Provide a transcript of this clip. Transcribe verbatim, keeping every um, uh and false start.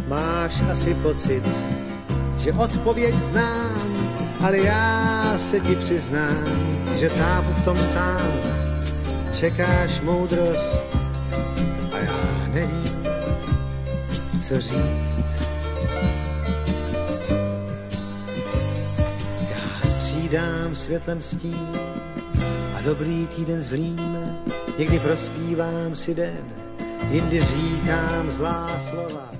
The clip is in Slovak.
Máš asi pocit, že odpověď znám, ale já se ti přiznám, že tápu v tom sám. Čekáš moudrost a já nevím, co říct. Já střídám světlem stín a dobrý týden zlým. Někdy prospívám si den, jindy říkám zlá slova.